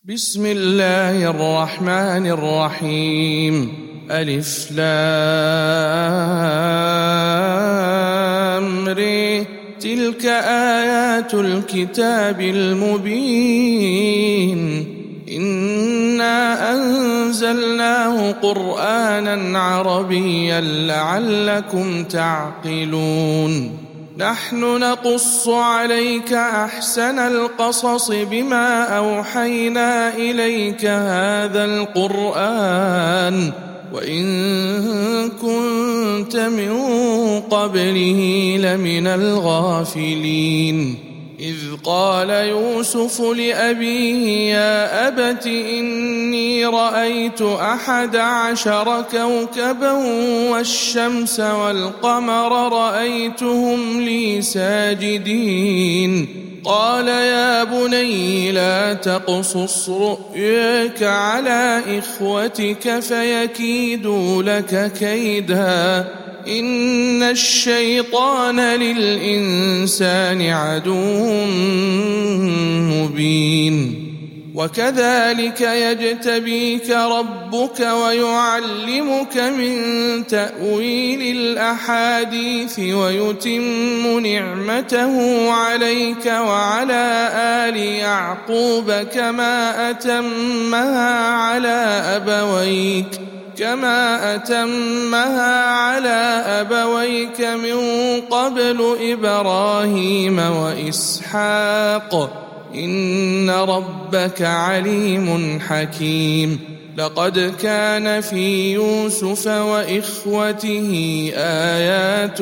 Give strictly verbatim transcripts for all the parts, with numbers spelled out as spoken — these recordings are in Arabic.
بسم الله الرحمن الرحيم. ألف لام ر. تلك آيات الكتاب المبين. إنا أنزلناه قرآنا عربيا لعلكم تعقلون. نحن نقص عليك أحسن القصص بما أوحينا إليك هذا القرآن وإن كنت من قبله لمن الغافلين. إذ قال يوسف لأبيه يا أبت إني رأيت أحد عشر كوكبا والشمس والقمر رأيتهم لي ساجدين. قال يا بني لا تقصص رؤياك على إخوتك فيكيدوا لك كيدا إن الشيطان للإنسان عدو مبين. وكذلك يجتبيك ربك ويعلمك من تأويل الأحاديث ويتم نعمته عليك وعلى آل يعقوب كما أتمها على أبويك كما أتمها على أبويك من قبل إبراهيم وإسحاق إن ربك عليم حكيم. لقد كان في يوسف وإخوته آيات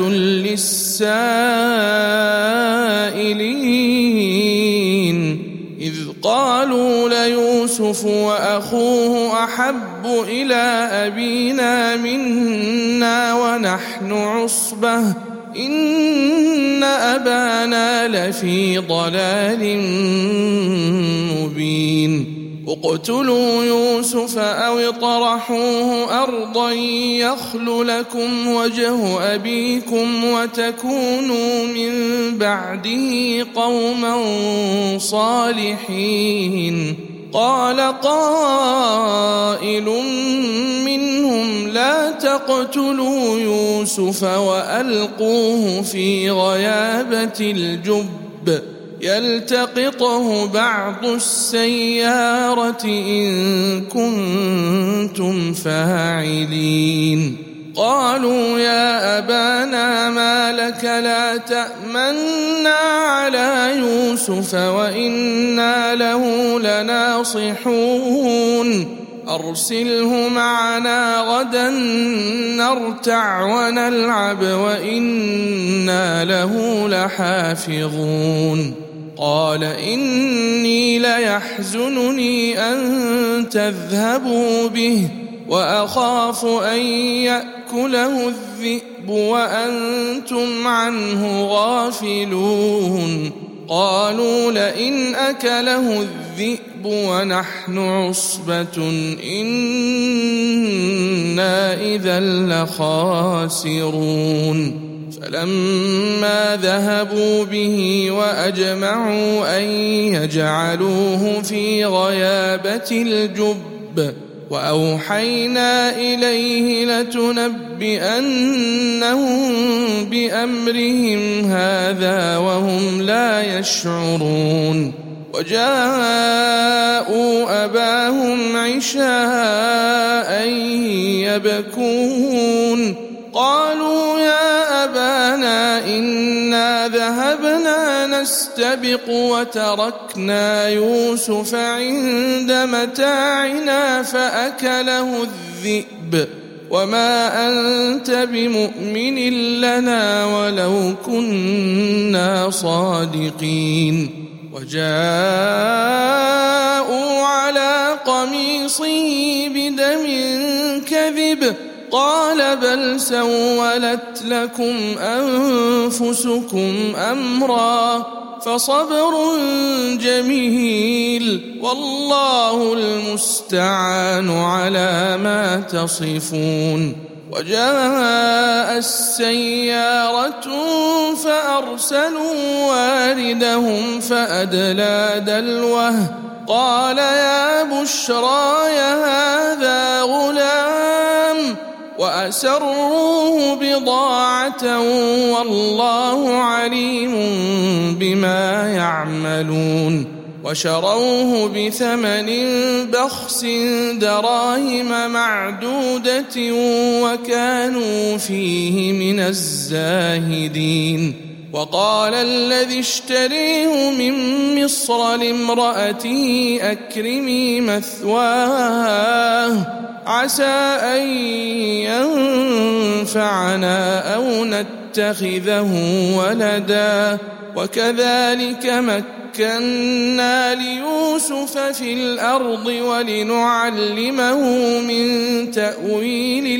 للسائلين إذ قالوا ليوسف وأخوه أحب إلى أبينا منا ونحن عصبة إن أبانا لفي ضلال مبين. اقتلوا يوسف أو اطرحوه أرضا يخل لكم وجه أبيكم وتكونوا من بعده قوما صالحين. قال قائل منهم لا تقتلوا يوسف وألقوه في غيابة الجب يلتقطه بعض السيارة إن كنتم فاعلين. قالوا يا أبانا ما لك لا تأمنا على يوسف وإنا له لناصحون أرسله معنا غدا نرتع ونلعب وإنا له لحافظون. قال إني ليحزنني أن تذهبوا به وأخاف أن يأكله الذئب وأنتم عنه غافلون. قالوا لئن أكله الذئب ونحن عصبة إنا إذا لخاسرون. فلما ذهبوا به وأجمعوا أن يجعلوه في غيابة الجب وأوحينا إليه لتنبئنهم بأمرهم هذا وهم لا يشعرون. وجاءوا أباهم عشاء يبكون. قالوا يا أبانا إنا ذهبنا نستبق وتركنا يوسف عند متاعنا فأكله الذئب وما أنت بمؤمن لنا ولو كنا صادقين. وجاءوا على قميصه بدم كذب قال بل سولت لكم أنفسكم أمرا فصبر جميل والله المستعان على ما تصفون. وجاء السيارة فأرسلوا واردهم فأدلى دلوه قال يا بشراي هذا غلام وأسروه بضاعة والله عليم بما يعملون وشروه بثمن بخس دراهم معدودة وكانوا فيه من الزاهدين. وقال الذي اشتريه من مصر لامرأته أكرمي مثواه عسى أن ينفعنا أو نتخذه ولدا وكذلك مكنا ليوسف في الأرض ولنعلمه من تأويل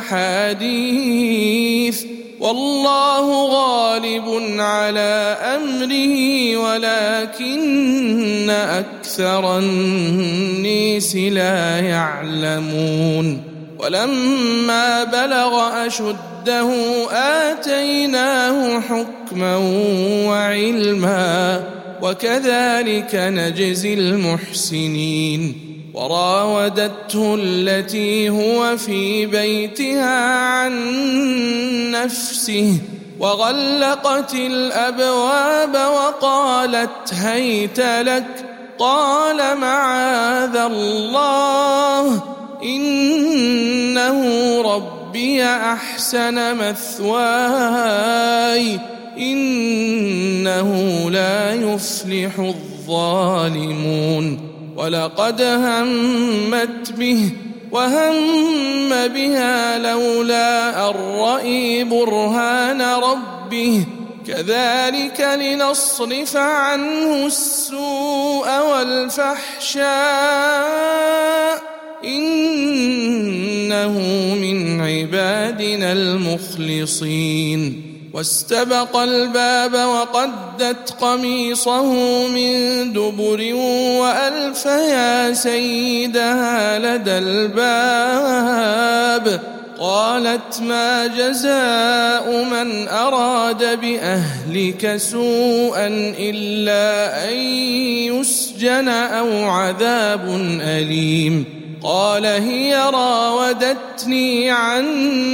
الأحاديث والله غالب على أمره ولكن أكثر الناس لا يعلمون. ولما بلغ أشده آتيناه حكما وعلما وكذلك نجزي المحسنين. وراودته التي هو في بيتها عن نفسه وغلقت الأبواب وقالت هيت لك قال معاذ الله إنه ربي أحسن مثواي إنه لا يفلح الظالمون. ولقد همت به وهم بها لولا أن رأى برهان ربه كذلك لنصرف عنه السوء والفحشاء إنه من عبادنا المخلصين. واستبق الباب وقدت قميصه من دبر وألف يا سيدها لدى الباب قالت ما جزاء من أراد بأهلك سوءا إلا أن يسجن أو عذاب أليم. قال هي راودتني عن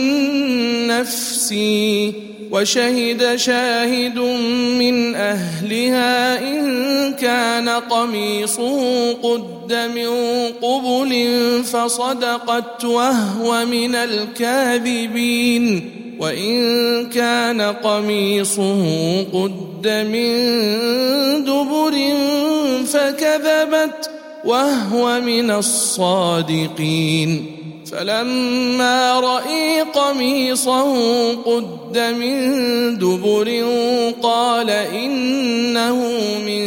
نفسي وشهد شاهد من أهلها إن كان قميصه قد من قبل فصدقت وهو من الكاذبين وإن كان قميصه قد من دبر فكذبت وهو من الصادقين. فلما رأى قميصه قد من دبر قال إنه من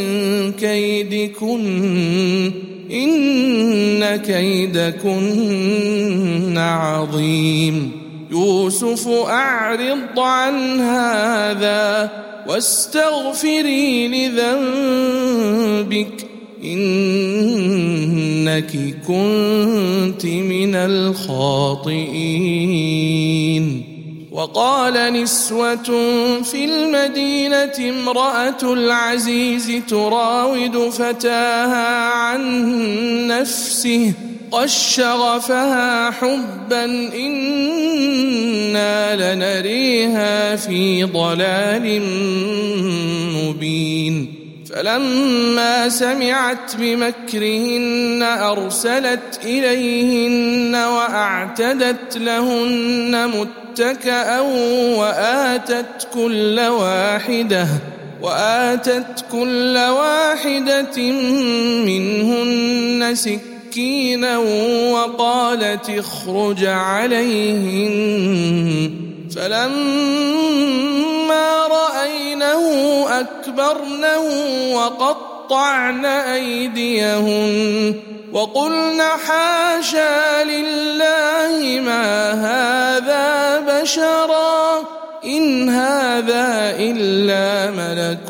كيدكن إن كيدكن عظيم. يوسف أعرض عن هذا واستغفري لذنبك إنك كنت من الخاطئين. وقال نسوة في المدينة امرأة العزيز تراود فتاها عن نفسه قد شغفها حبا إنا لنريها في ضلال مبين. فلما سمعت بمكرهن أرسلت إليهن وأعتدت لهن متكأ وآتت كل واحدة وآتت كل واحدة منهن سكينا وقالت اخرج عليهن. فلما رأينه أكبرنه وقطعن أيديهن وقلن حاشا لله ما هذا بشرا إن هذا إلا ملك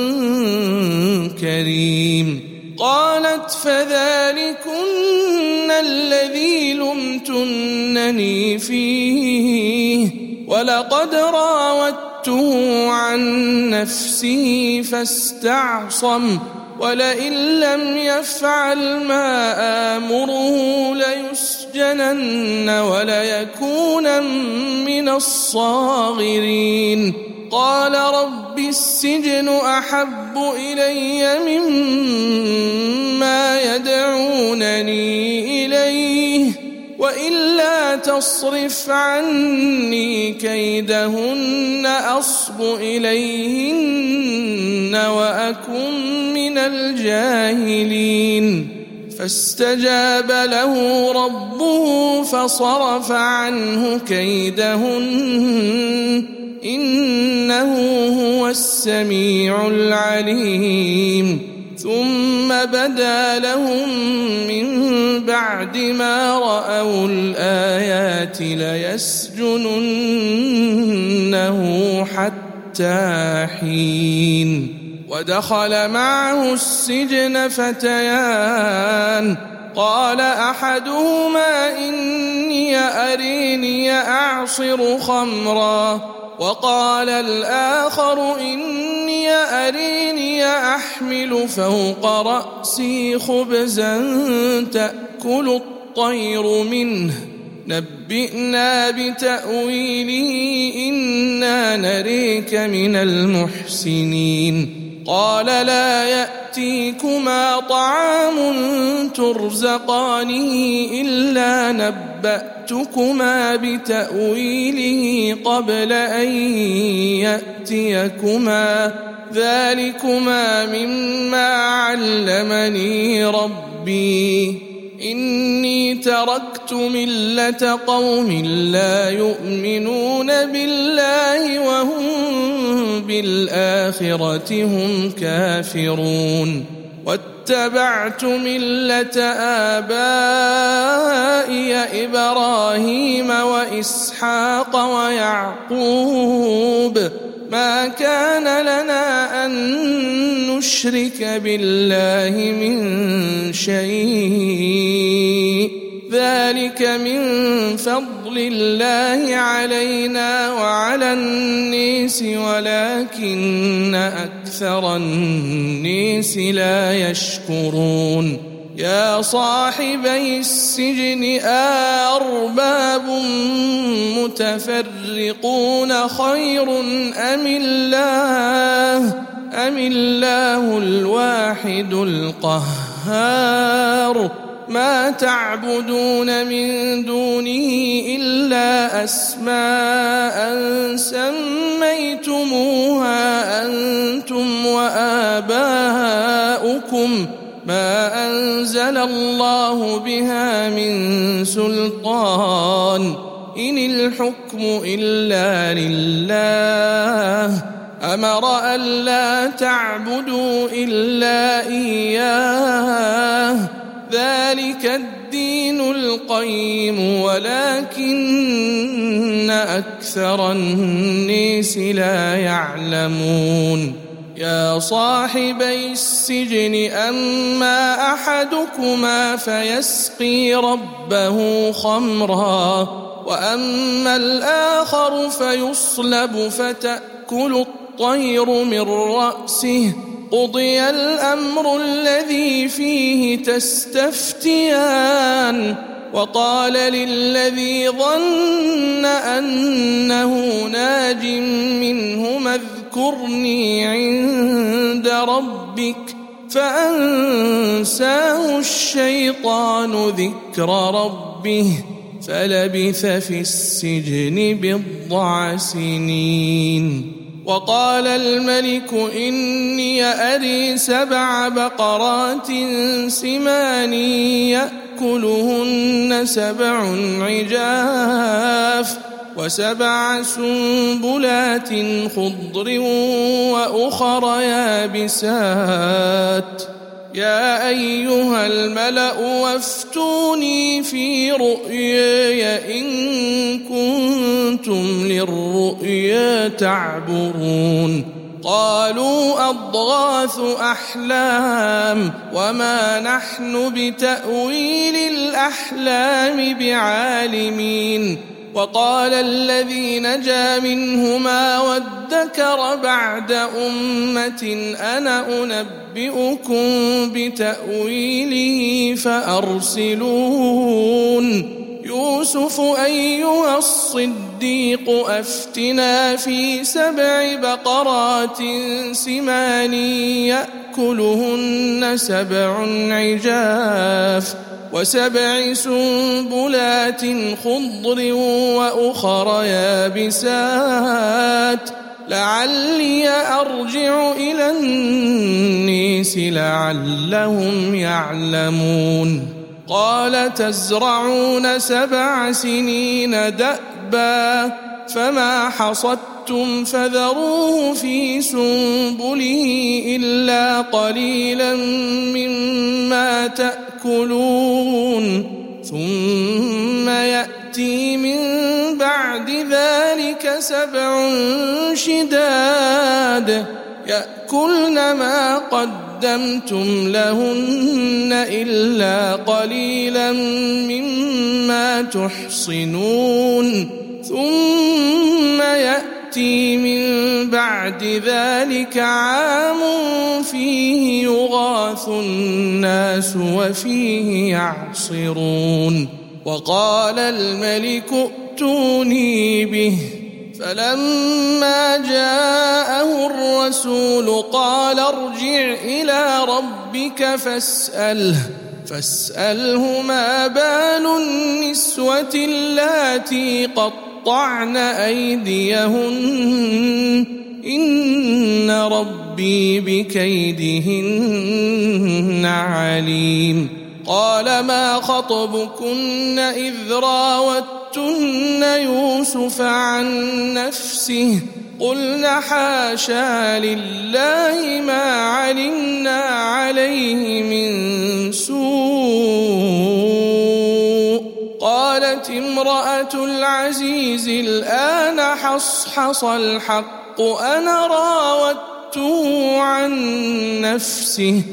كريم. قالت فذلكن الذي لمتنني فيه ولقد راودته عن نفسه فاستعصم ولئن لم يفعل ما آمره ليسجنن وليكونا من الصاغرين. قال رب السجن أحب إلي مما يدعونني إليه وإلا تصرف عني كيدهن أصب إليهن وأكن من الجاهلين. فاستجاب له ربه فصرف عنه كيدهن إنه هو السميع العليم. ثم بدا لهم من بعد ما رأوا الآيات ليسجننه حتى حين. ودخل معه السجن فتيان قال أحدهما إني أريني أعصر خمرا وقال الآخر إني أريني أحمل فوق رأسي خبزا تأكل الطير منه نبئنا بتأويله إنا نريك من المحسنين. قال لا يأتيكما طعام ترزقانه إلا نبأتكما بتأويله قبل أن يأتيكما ذلكما مما علمني ربي إني تركت ملة قوم لا يؤمنون بالله وهم بالآخرة هم كافرون واتبعت ملة آبائي إبراهيم وإسحاق ويعقوب ما كان لنا أن نشرك بالله من شيء ذلك من فضل الله علينا وعلى الناس ولكن أكثر الناس لا يشكرون. يا صاحبي السجن أأرباب متفرقون خير أم الله أم الله الواحد القهار ما تعبدون من دونه إلا أسماء سميتموها أنتم وآباؤكم ما أنزل الله بها من سلطان إن الحكم إلا لله أمر ألا تعبدوا إلا إياه ذلك الدين القيم ولكن أكثر الناس لا يعلمون. يا صاحبي السجن أما أحدكما فيسقي ربه خمرا وأما الآخر فيصلب فتأكل الطير من رأسه قضي الأمر الذي فيه تستفتيان. وقال للذي ظن أنه ناج منهما اذكرني عند ربك فأنساه الشيطان ذكر ربه فلبث في السجن بضع سنين. وقال الملك إني أري سبع بقرات سمان يأكلهن سبع عجاف وسبع سنبلات خضر وأخر يابسات يا أيها الملأ وافتوني في رؤياي إن كنتم للرؤيا تعبرون. قالوا أضغاث أحلام وما نحن بتأويل الأحلام بعالمين وقال الذي نجا منهما وادكر بعد أمة أنا أنبئكم بتأويله فأرسلون يوسف أيها الصديق أفتنا في سبع بقرات سمان يأكلهن سبع عجاف وسبع سنبلات خضر وأخر يابسات لعلي أرجع إلى النيس لعلهم يعلمون قال تزرعون سبع سنين دأبا فما حصدتم فذروه في سنبله إلا قليلا مما تأكلون ثم يأتي من بعد ذلك سبع شداد يأكلن ما قدمتم لهن إلا قليلا مما تحصنون ثم يأتي من بعد ذلك عام فيه يغاث الناس وفيه يعصرون وقال الملك ائتوني به فلما جاءه الرسول قال ارجع إلى ربك فاسأله فاسأله ما بال النسوة اللاتي قطعن أيديهن إن ربي بكيدهن عليم قال ما خطبكن إذ راوتن يوسف عن نفسه قلنا حاشا لله ما علمنا عليه من سوء قالت امرأة العزيز الآن حصحص الحق أنا راودته عن نفسه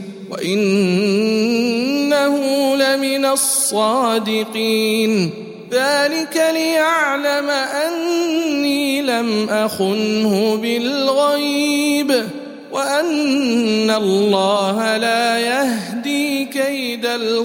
وإنه لمن الصادقين ذلك ليعلم أني لم أخنه بالغيب وأن الله لا يهدي كيد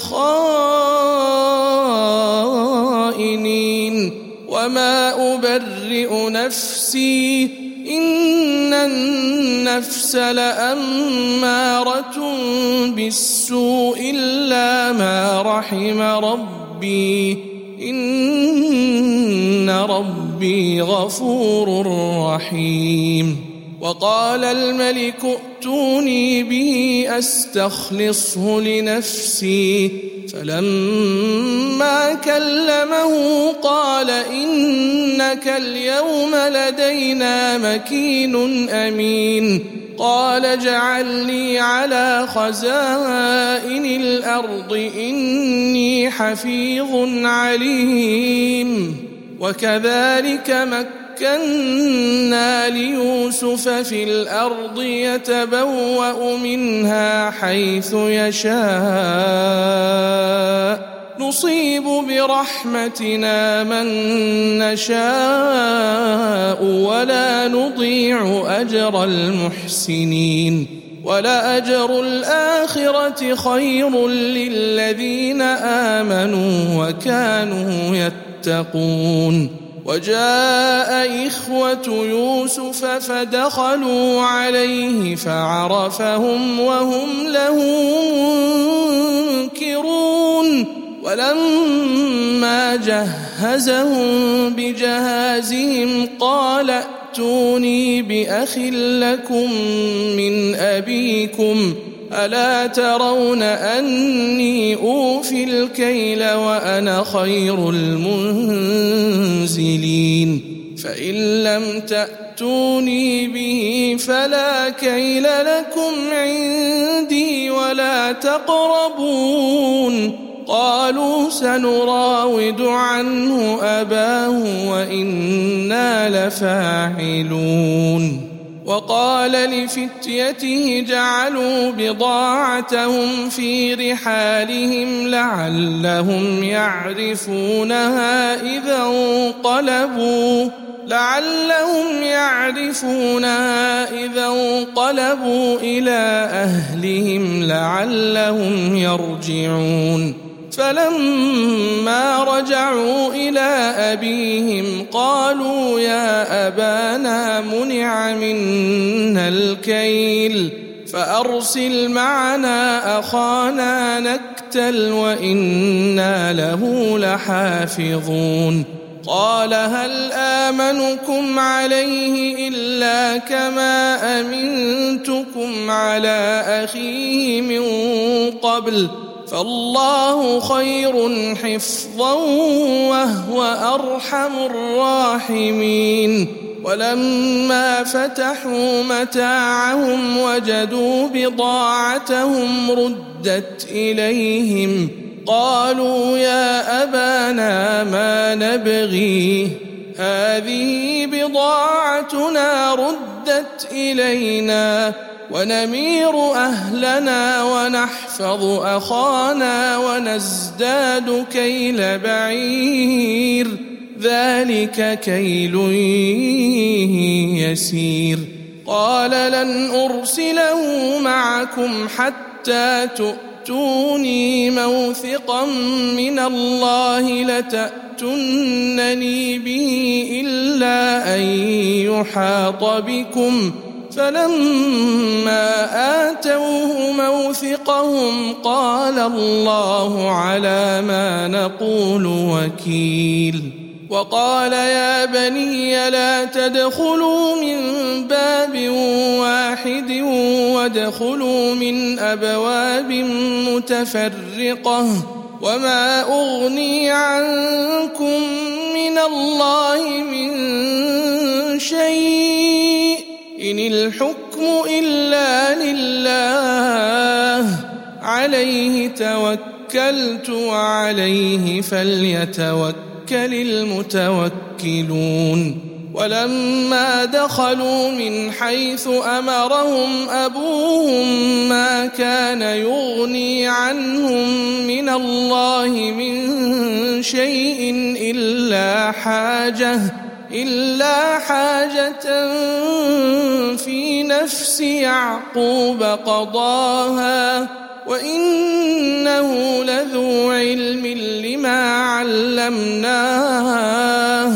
الخائنين وما أبرئ نفسي إن النفس لأمارة بالسوء إلا ما رحم ربي إن ربي غفور رحيم وقال الملك ائتوني به أستخلصه لنفسي فلما كلمه قال إنك اليوم لدينا مكين أمين قال اجعلني على خزائن الأرض إني حفيظ عليم وكذلك مكنا ليوسف في الأرض يتبوأ منها حيث يشاء نصيب برحمتنا من نشاء ولا نضيع أجر المحسنين ولأجر الآخرة خير للذين آمنوا وكانوا يتقون وجاء إخوة يوسف فدخلوا عليه فعرفهم وهم له منكرون ولما جهزهم بجهازهم قال ائتوني بأخ لكم من أبيكم ألا ترون أني أوفي الكيل وأنا خير المنزلين فإن لم تأتوني به فلا كيل لكم عندي ولا تقربون قالوا سنراود عنه أباه وإنا لفاعلون وقال لفتيته جعلوا بضاعتهم في رحالهم لعلهم يعرفونها إذا انقلبوا لعلهم يعرفونها إذا انقلبوا إلى أهلهم لعلهم يرجعون فلما رجعوا إلى أبيهم قالوا يا أبانا منع منا الكيل فأرسل معنا أخانا نكتل وإنا له لحافظون قال هل آمنكم عليه إلا كما أمنتكم على أخيه من قبل فالله خير حفظا وهو أرحم الراحمين ولما فتحوا متاعهم وجدوا بضاعتهم ردت إليهم قالوا يا أبانا ما نبغي هذه بضاعتنا ردت إلينا ونمير أهلنا ونحفظ أخانا ونزداد كيل بعير ذلك كيل يسير قال لن أرسله معكم حتى تؤتوني موثقا من الله لتأتونني به إلا أن يحاط بكم فلما آتوه موثقهم قال الله على ما نقول وكيل وقال يا بني لا تدخلوا من باب واحد وادخلوا من أبواب متفرقة وما أغني عنكم من الله من شيء إن الحكم إلا لله عليه توكلت وعليه فليتوكل المتوكلون ولما دخلوا من حيث أمرهم أبوهم ما كان يغني عنهم من الله من شيء إلا حاجة إلا حاجة في نفس يعقوب قضاها وإنه لذو علم لما علمناه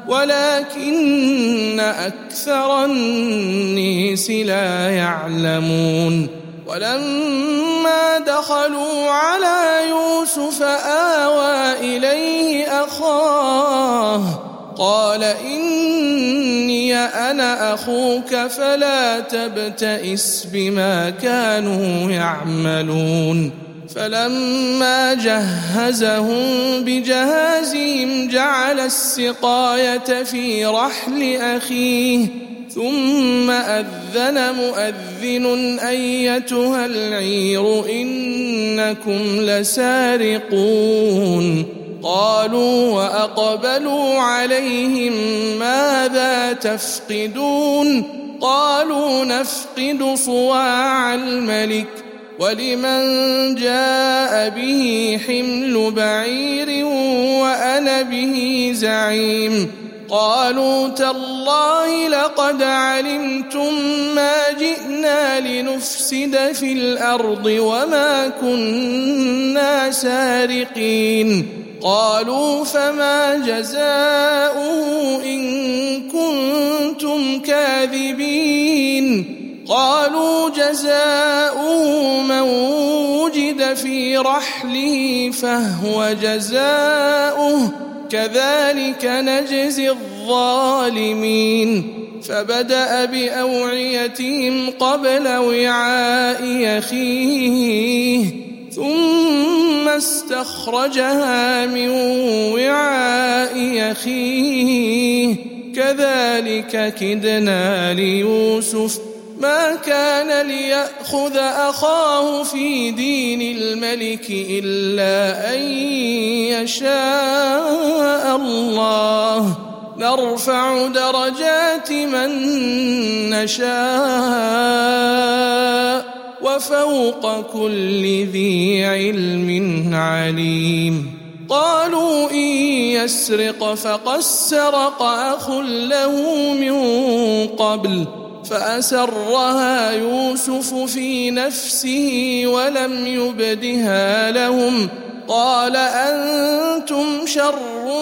ولكن أكثر الناس لا يعلمون ولما دخلوا على يوسف آوى إليه أخاه قال إني أنا أخوك فلا تبتئس بما كانوا يعملون فلما جهزهم بجهازهم جعل السقاية في رحل أخيه ثم أذن مؤذن أيتها العير إنكم لسارقون قالوا وأقبلوا عليهم ماذا تفقدون قالوا نفقد صواع الملك ولمن جاء به حمل بعير وأنا به زعيم قالوا تالله لقد علمتم ما جئنا لنفسد في الأرض وما كنا سارقين قالوا فما جزاؤه إن كنتم كاذبين قالوا جزاؤه من وجد في رحله فهو جزاؤه كذلك نجزي الظالمين فبدأ بأوعيتهم قبل وعاء أخيه ثم استخرجها من وعاء أخيه كذلك كدنا ليوسف ما كان ليأخذ أخاه في دين الملك إلا أن يشاء الله نرفع درجات من نشاء وفوق كل ذي علم عليم. قالوا إن يسرق فقد سرق أخ له من قبل فأسرها يوسف في نفسه ولم يبدها لهم قال أنتم شر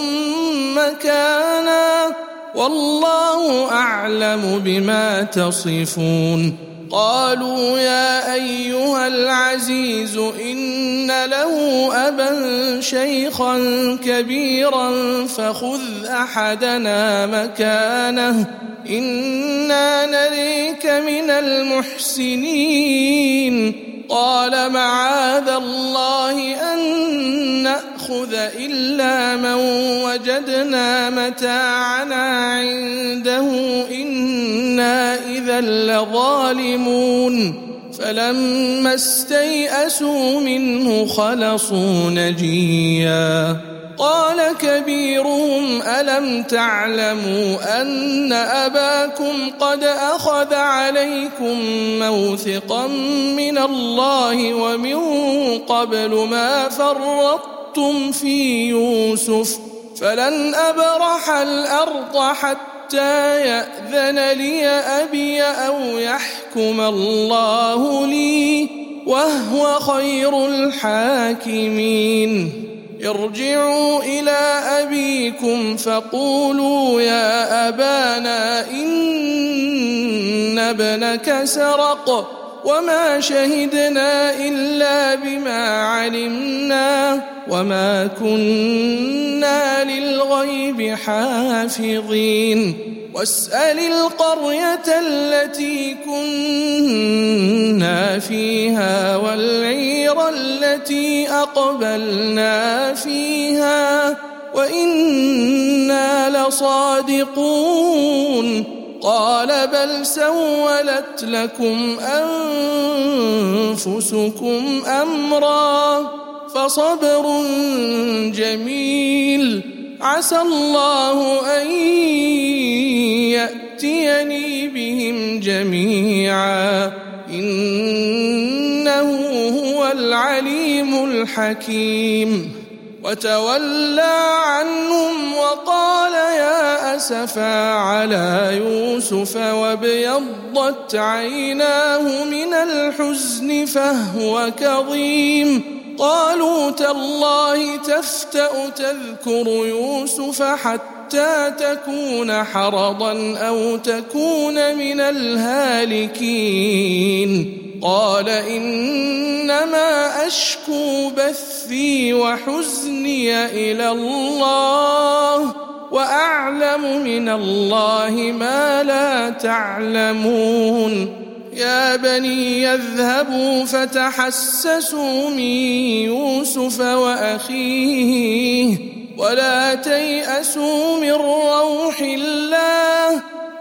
مكانا والله أعلم بما تصفون. قالوا يا أيها العزيز إن له أبا شيخا كبيرا فخذ أحدنا مكانه إنا نريك من المحسنين. قال معاذ الله أن نأخذ إلا من وجدنا متاعنا عنده إنا إذا لظالمون. فلما استيئسوا منه خلصوا نجيا. قال كبيرهم ألم تعلموا أن أباكم قد أخذ عليكم موثقا من الله ومن قبل ما فرطتم في يوسف فلن أبرح الأرض حتى يأذن لي أبي أو يحكم الله لي وهو خير الحاكمين. ارجعوا إلى أبيكم فقولوا يا أبانا إن ابنك سرق وما شهدنا إلا بما علمنا وما كنا للغيب حافظين. واسأل القرية التي كنا فيها والعير التي أقبلنا فيها وإنا لصادقون. قال بل سولت لكم أنفسكم أمرا فصبر جميل عسى الله أن يأتيني بهم جميعا إنه هو العليم الحكيم. وتولى عنهم وقال يا أسفا على يوسف وابيضت عيناه من الحزن فهو كظيم. قالوا تالله تفتأ تذكر يوسف حتى تكون حرضا أو تكون من الهالكين. قال إنما أشكو بثي وحزني إلى الله وأعلم من الله ما لا تعلمون. يا بني يذهبوا فتحسسوا من يوسف وأخيه ولا تيأسوا من روح الله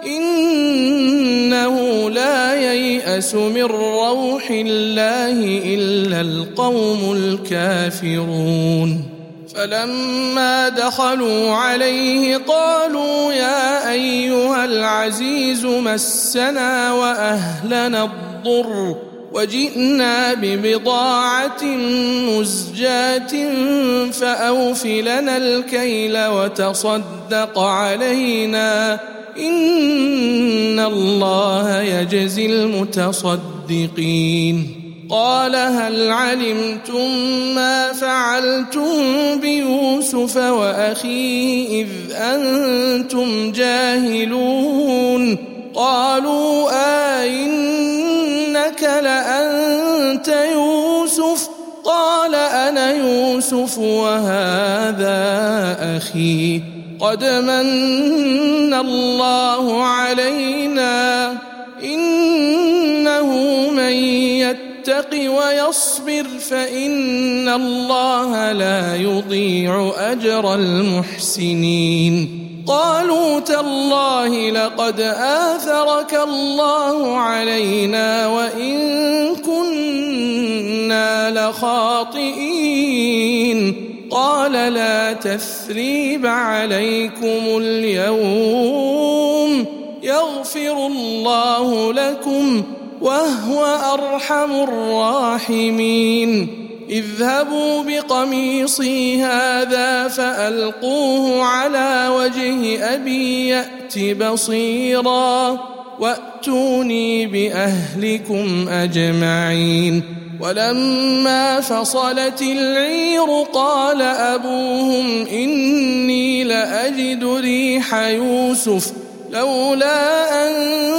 إنه لا ييأس من روح الله إلا القوم الكافرون. فلما دخلوا عليه قالوا يا أيها العزيز مسنا وأهلنا الضر وجئنا ببضاعة مزجاة فأوف لنا الكيل وتصدق علينا إن الله يجزي المتصدقين. قال هل علمتم ما فعلتم بيوسف وأخيه إذ أنتم جاهلون؟ قالوا أئنك لأنت يوسف؟ قال أنا يوسف وهذا أخي قد من الله علينا إنه من يتق ويصبر فإن الله لا يضيع أجر المحسنين. قالوا تالله لقد آثرك الله علينا وإن كنا لخاطئين. قال لا تثريب عليكم اليوم يغفر الله لكم وهو أرحم الراحمين اذهبوا بقميصي هذا فألقوه على وجه أبي يأت بصيرا وأتوني بأهلكم أجمعين ولما فصلت العير قال أبوهم إني لأجد ريح يوسف لولا أن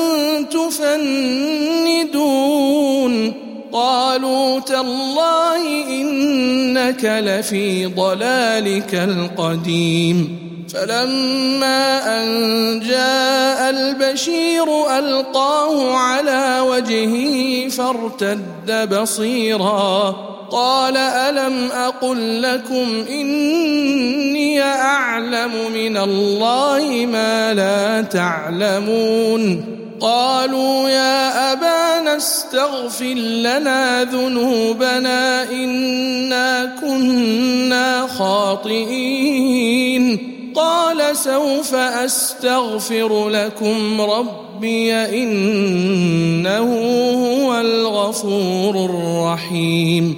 تفندون قالوا تالله إنك لفي ضلالك القديم فلما أن جاء البشير ألقاه على وجهه فارتد بصيرا قال ألم أقل لكم إني أعلم من الله ما لا تعلمون قالوا يا أبانا استغفر لنا ذنوبنا إنا كنا خاطئين قال سوف أستغفر لكم ربي إنه هو الغفور الرحيم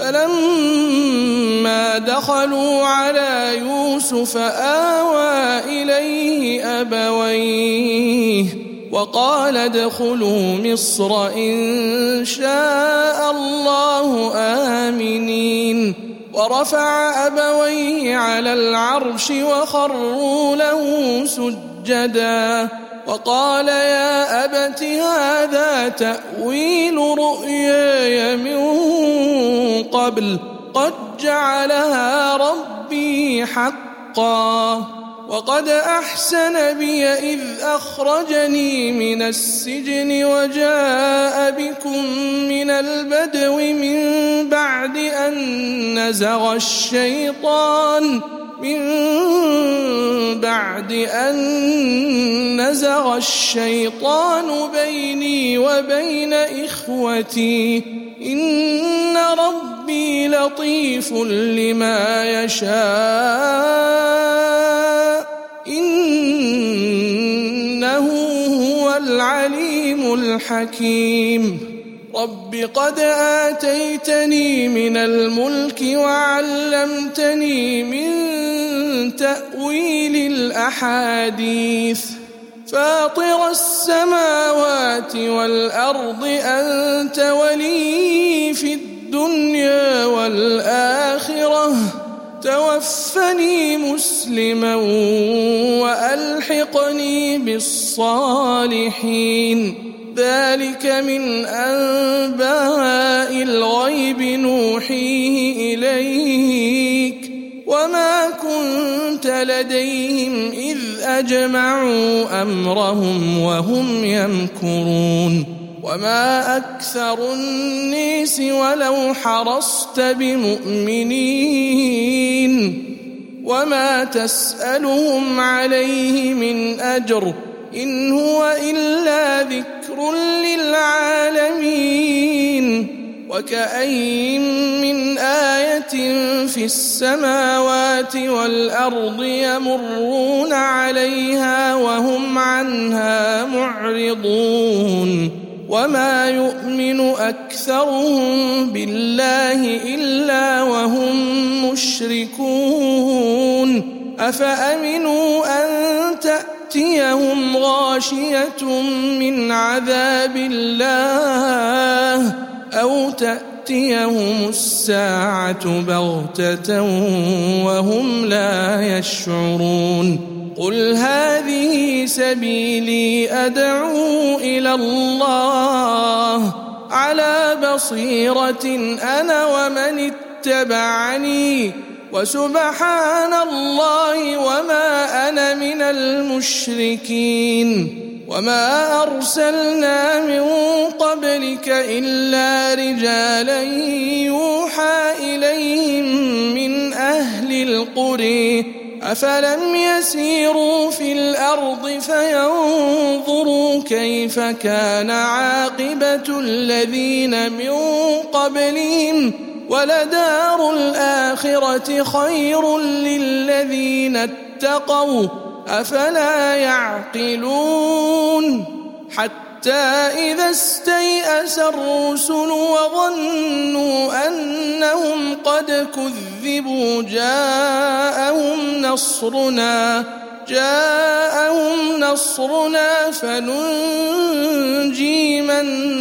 فلما دخلوا على يوسف آوى إليه أبويه وقال ادخلوا مصر إن شاء الله آمنين ورفع أبويه على العرش وخروا له سجدا وقال يا أبت هذا تأويل رؤياي من قبل قد جعلها ربي حقا وقد أحسن بي إذ أخرجني من السجن وجاء بكم من البدو من بعد أن نزغ الشيطان من بعد أن نزغ الشيطان بيني وبين إخوتي إن ربي لطيف لما يشاء إنه هو العليم الحكيم رب قد آتيتني من الملك وعلمتني من تأويل الأحاديث فاطر السماوات والأرض أنت ولي في الدنيا والآخرة توفني مسلما وألحقني بالصالحين ذلك من أنباء الغيب نوحيه إليك وما كنت لديهم إذ أجمعوا أمرهم وهم يمكرون وما أكثر الناس ولو حرصت بمؤمنين وما تسألهم عليه من أجر إن هو إلا ذكر للعالمين وكأين من آية في السماوات والأرض يمرون عليها وهم عنها معرضون وما يؤمن أكثرهم بالله إلا وهم مشركون أفأمنوا أن تأتيهم غاشية من عذاب الله أو تأتيهم الساعة بغتة وهم لا يشعرون قل هذه سبيلي أدعو إلى الله على بصيرة أنا ومن اتبعني وسبحان الله وما أنا من المشركين وما أرسلنا من قبلك إلا رجالا يوحى إليهم من أهل القرى أفلم يسيروا في الأرض فينظروا كيف كان عاقبة الذين من قبلهم ولدار الآخرة خير للذين اتقوا أفلا يعقلون حتى إذا استيأس الرسل وظنوا أنهم قد كذبوا جاءهم نصرنا جاءهم نصرنا فننجي من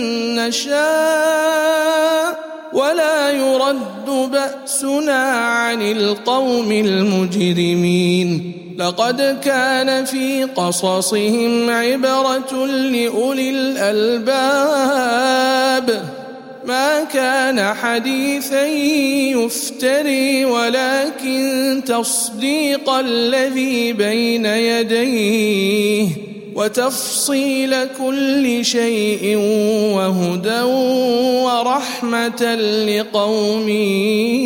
نشاء ولا يرد بأسنا عن القوم المجرمين لقد كان في قصصهم عبرة لأولي الألباب ما كان حديثا يفتري ولكن تصديق الذي بين يديه وتفصيل كل شيء وهدى ورحمة لقوم